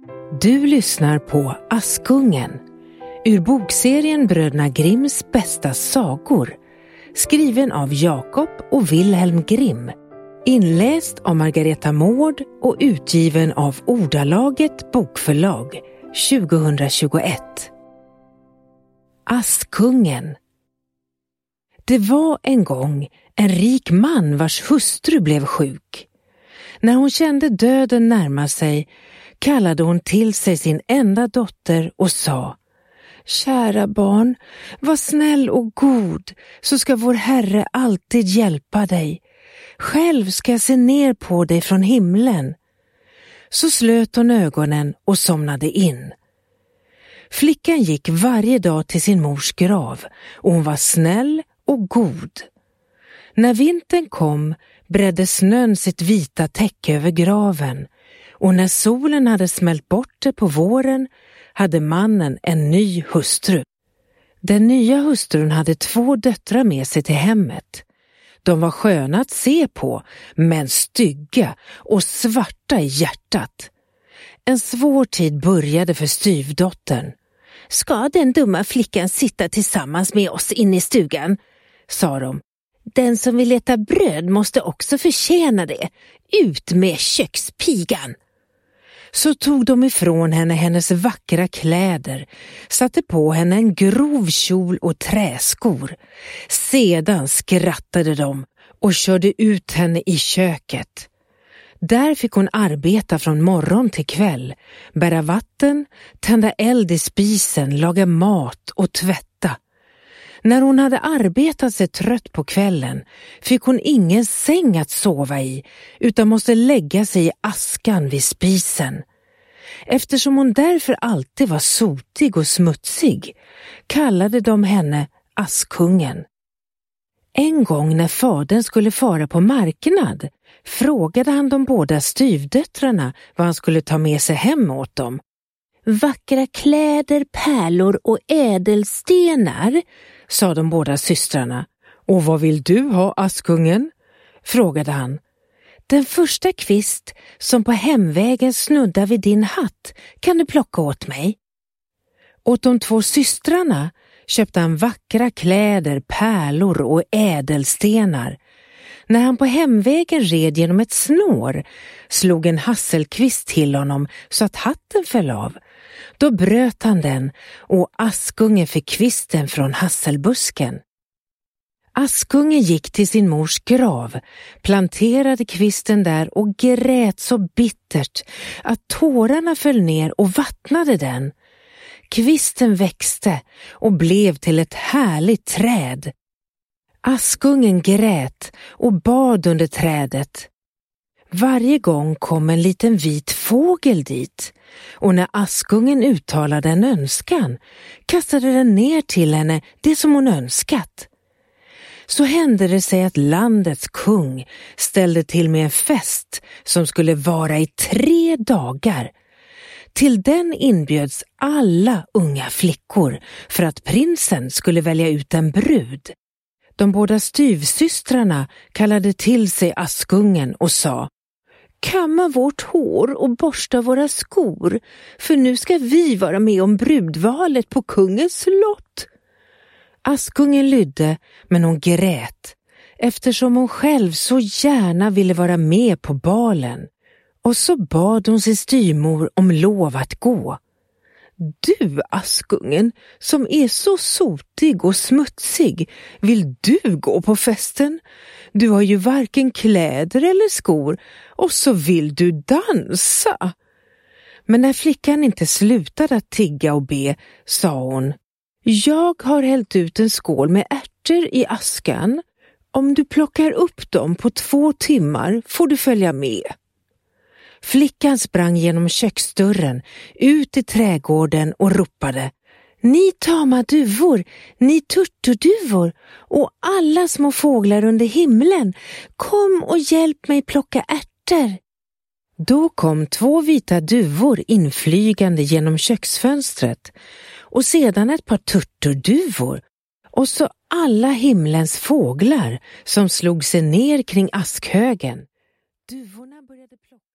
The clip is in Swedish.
Du lyssnar på Askungen, ur bokserien Bröderna Grimms bästa sagor, skriven av Jakob och Wilhelm Grimm, inläst av Margareta Mård och utgiven av Ordalaget bokförlag 2021. Askungen. Det var en gång en rik man vars hustru blev sjuk. När hon kände döden närma sig kallade hon till sig sin enda dotter och sa: Kära barn, var snäll och god, så ska vår Herre alltid hjälpa dig. Själv ska jag se ner på dig från himlen. Så slöt hon ögonen och somnade in. Flickan gick varje dag till sin mors grav och hon var snäll och god. När vintern kom bredde snön sitt vita täcke över graven, och när solen hade smält bort det på våren hade mannen en ny hustru. Den nya hustrun hade 2 döttrar med sig till hemmet. De var sköna att se på, men stygga och svarta i hjärtat. En svår tid började för styvdottern. Ska den dumma flickan sitta tillsammans med oss inne i stugan? Sa de. Den som vill äta bröd måste också förtjäna det. Ut med kökspigan! Så tog de ifrån henne hennes vackra kläder, satte på henne en grov kjol och träskor. Sedan skrattade de och körde ut henne i köket. Där fick hon arbeta från morgon till kväll, bära vatten, tända eld i spisen, laga mat och tvätta. När hon hade arbetat sig trött på kvällen fick hon ingen säng att sova i, utan måste lägga sig i askan vid spisen. Eftersom hon därför alltid var sotig och smutsig kallade de henne Askungen. En gång när fadern skulle fara på marknad frågade han de båda styvdöttrarna vad han skulle ta med sig hem åt dem. Vackra kläder, pärlor och ädelstenar, sa de båda systrarna. Och vad vill du ha, Askungen? Frågade han. Den första kvist som på hemvägen snuddar vid din hatt kan du plocka åt mig. Åt de 2 systrarna köpte han vackra kläder, pärlor och ädelstenar. När han på hemvägen red genom ett snår slog en hasselkvist till honom så att hatten föll av. Då bröt han den och Askungen fick kvisten från hasselbusken. Askungen gick till sin mors grav, planterade kvisten där och grät så bittert att tårarna föll ner och vattnade den. Kvisten växte och blev till ett härligt träd. Askungen grät och bad under trädet. Varje gång kom en liten vit fågel dit, och när Askungen uttalade en önskan kastade den ner till henne det som hon önskat. Så hände det sig att landets kung ställde till med en fest som skulle vara i 3 dagar. Till den inbjöds alla unga flickor för att prinsen skulle välja ut en brud. De båda styvsystrarna kallade till sig Askungen och sa: Kamma vårt hår och borsta våra skor, för nu ska vi vara med om brudvalet på kungens slott. Askungen lydde, men hon grät, eftersom hon själv så gärna ville vara med på balen. Och så bad hon sin styvmor om lov att gå. Du, Askungen, som är så sotig och smutsig, vill du gå på festen? Du har ju varken kläder eller skor, och så vill du dansa. Men när flickan inte slutade att tigga och be, sa hon: Jag har hällt ut en skål med ärtor i askan. Om du plockar upp dem på 2 timmar får du följa med. Flickan sprang genom köksdörren ut i trädgården och ropade: Ni tama duvor, ni turturduvor och alla små fåglar under himlen, kom och hjälp mig plocka ärtor. Då kom 2 vita duvor inflygande genom köksfönstret och sedan ett par turturduvor och så alla himlens fåglar som slog sig ner kring askhögen. Duvorna började plocka.